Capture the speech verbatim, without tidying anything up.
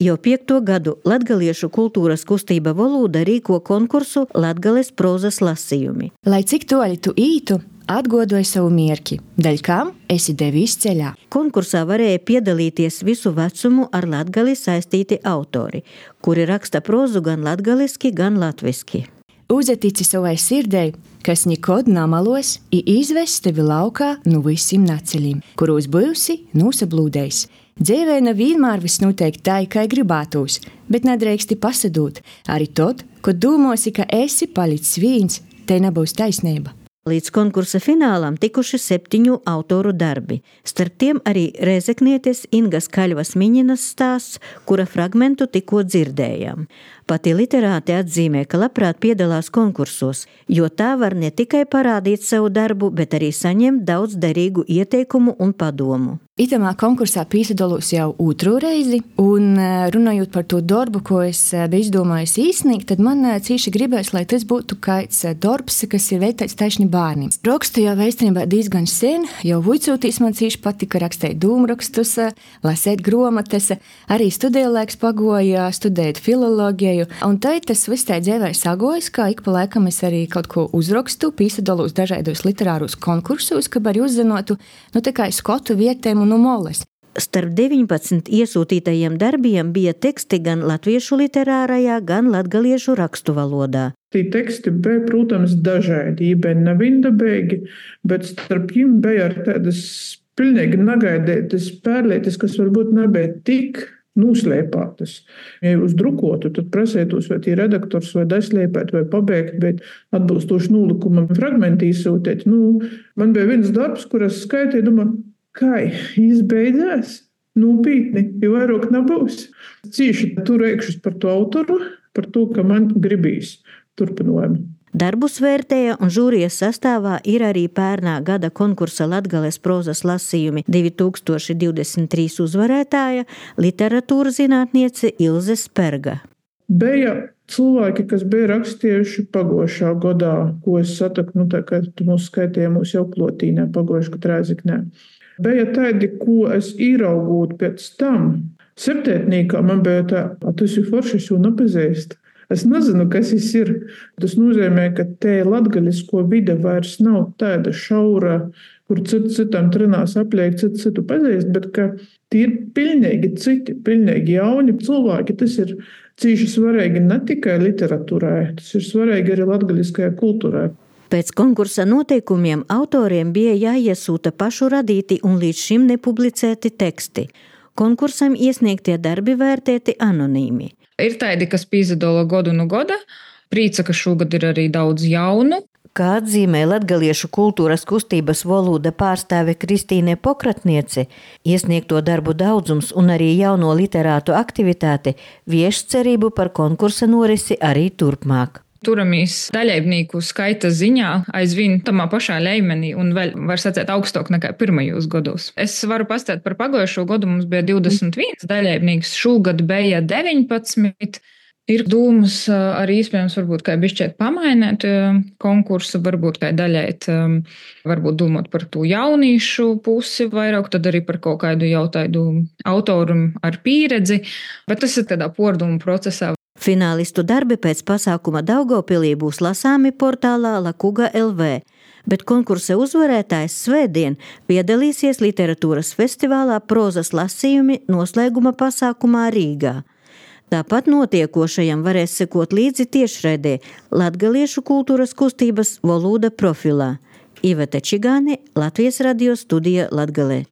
Jau piekto gadu latgaliešu kultūras kustība Volūda rīko konkursu Latgales prozas lasījumi. Lai cik toļi tu ītu, atgodoju savu mierki, daļ kam esi devies ceļā. Konkursā varēja piedalīties visu vecumu ar latgali saistīti autori, kuri raksta prozu gan latgaliski, gan latviski. Uzatici savai sirdei, kas nikod namalos, i izvest tevi laukā nu visiem naceļiem, kurūs byusi nūsablūdējis. Dzīvē nevienmēr viss noteikti tā, kā gribētos, bet nedrīksti pasadūt. Arī tad, kad domāsi, ka esi palicis viens, te nebūs taisnība. Līdz konkursa finālam tikuši septiņu autoru darbi. Starp tiem arī rēzeknietes Ingas Kaļvas Miņinas stāsts, kura fragmentu tikko dzirdējām. Pati literāte atzīmē, ka labprāt piedalās konkursos, jo tā var ne tikai parādīt savu darbu, bet arī saņemt daudz derīgu ieteikumu un padomu. Itamā konkursā pīsadalos jau otro reizi, un runājot par to darbu, ko es biju izdomājis īsnīgi, tad man cīši gribēs, lai tas būtu kāds darbs, kas ir veikts taišni bērniem. Rakstu jau īstenībā diezgan sen, jau vuicūtīs man cīši patika rakstēt dūmrakstus, lasēt gromates, arī studēju laiks pagoja, studēt filologiju, un tai tas viss tā dzīvē sagojas, kā ik pa laikam es arī kaut ko uzrakstu, pīsadalos dažādos literārus konkursos, ka arī uzzinotu, nu tā kā skotu vietēm un no moles. Starp deviņpadsmit iesūtītajiem darbiem bija teksti gan latviešu literārajā, gan latgaliešu rakstu valodā. Tie teksti bija, protams, dažādi, bija nevindabēgi, bet starp viņiem bija ar tādas pilnīgi negaidētas pērlietes, kas varbūt nebija tik noslēpātas. Ja jūs drukotu, tad prasētos, vai tie redaktors vai daslēpēt vai pabeigt, bet atbilstoši nolikumam fragmenti izsūtēt. Nu, man bija viens darbs, kuras skaitīju, domāju, kā izbeidzās, nūpītni, jo vairāk nebūs. Cīši turēkšus par to autoru, par to, ka man gribīs turpinājumu. Darbus vērtēja un žūrijas sastāvā ir arī pērnā gada konkursa Latgales prozas lasījumi divi tūkstoši divdesmit trīs uzvarētāja, literatūras zinātniece Ilze Sperga. Bija cilvēki, kas bija rakstījuši pagošā gadā, ko es sataku, nu tā kā tu mūs skaitīja mūsu jau klotīnē, pagošu, kad Rēzeknē. Bija tādi, ko es īraugot pēc tam. Septētnīkā man bija tā, tas ir forši, es jau nepazīstu. Es nezinu, kas tas ir. Tas nozīmē, ka te latgalisko vide vairs nav tāda šaura, kur citu citam trinās apliek, citu citu pazīst, bet ka tie ir pilnīgi citi, pilnīgi jauni cilvēki. Tas ir cīši svarīgi ne tikai literatūrā, tas ir svarīgi arī latgaliskajā kultūrā. Pēc konkursa noteikumiem autoriem bija jāiesūta pašu radīti un līdz šim nepublicēti teksti. Konkursam iesniegtie darbi vērtēti anonīmi. Ir tādi, kas pīzadala godu no goda, prīca, ka šogad ir arī daudz jaunu. Kā atzīmē latgaliešu kultūras kustības Volūda pārstāve Kristīne Pokratniece, iesniegto darbu daudzums un arī jauno literātu aktivitāte vieš cerību par konkursa norisi arī turpmāk. Turamīs daļaibnieku skaita ziņā aizvien tamā pašā līmenī un vēl var sacēt augstāk nekā pirmajos gados. Es varu pastāstīt par pagojušo gadu, mums bija divdesmit viens daļaibnieks, šogad bija deviņpadsmit. Ir dūmas arī iespējams varbūt kā bišķiet pamainēt konkursu, varbūt kā daļēt, varbūt domāt par to jauniešu pusi vairāk, tad arī par kaut kādu jautājumu autoru ar pieredzi, bet tas ir tādā pordumu procesā. Finālistu darbi pēc pasākuma Daugavpilī būs lasāmi portālā Lakuga L V, bet konkursa uzvarētājs svētdien piedalīsies literatūras festivālā prozas lasījumi noslēguma pasākumā Rīgā. Tāpat notiekošajam varēs sekot līdzi tiešraidē Latgaliešu kultūras kustības Volūda profilā. Iveta Čigāne, Latvijas radio studija Latgalē.